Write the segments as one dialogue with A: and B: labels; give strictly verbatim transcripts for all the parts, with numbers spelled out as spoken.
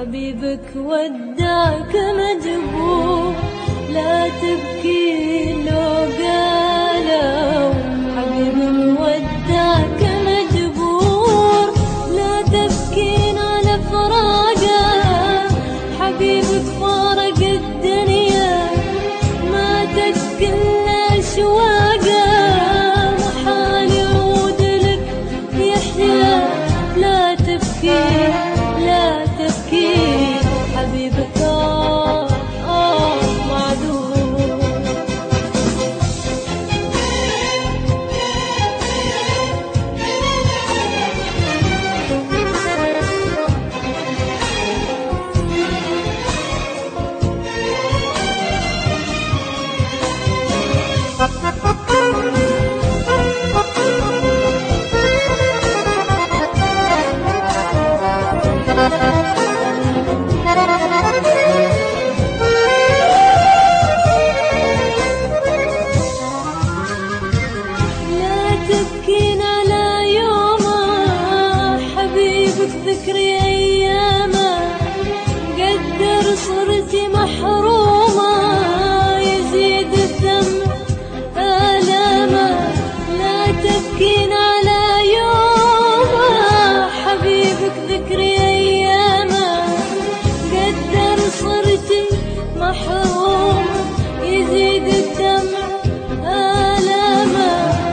A: حبيبك ودعك مجبور، لا تبكي لو قالوا حبيبك ودعك مجبور، لا تبكين على فراقه. حبيبك فارق الدنيا ماتت كل أشواقه، محال يعود لك يحيا. لا تبكي لا تبكي حبيبك آه آه معذور. تبكين على يومه حبيبك ذكري أيامه، قدر صرتي محرومة يزيد الدمع آلامه. لا تبكين على يومه حبيبك ذكري أيامه، قدر صرتي محرومة يزيد الدمع آلامه.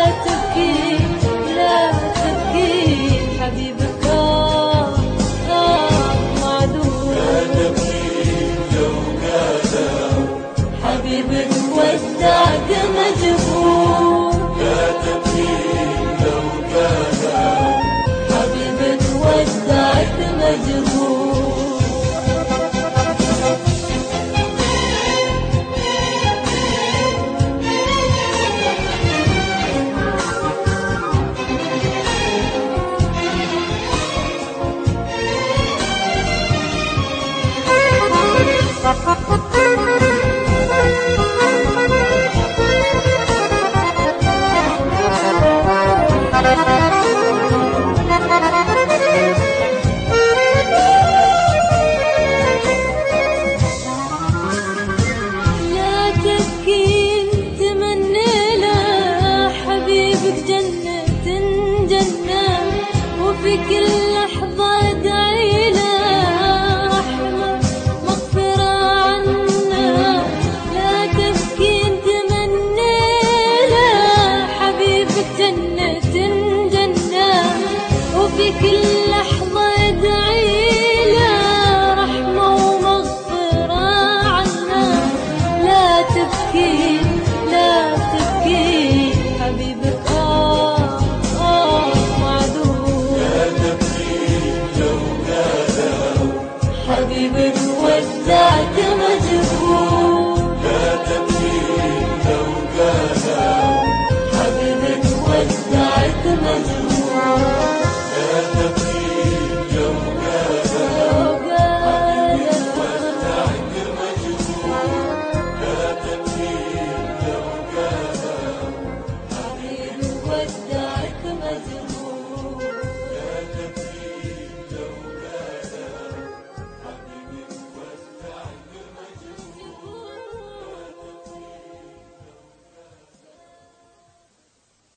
A: حبيبك آه آه معذور. لا تبكي لو قالوا حبيبك ودعك مجبور، لا تبكي لو قالوا حبيبك ودعك مجبور. لا تبكين تمني له حبيبك جنة جنة، وفي كل لحظة ادعي له رحمة مغفرة عنا. لا تبكين تمني له حبيبك جنة جنة، وفي كل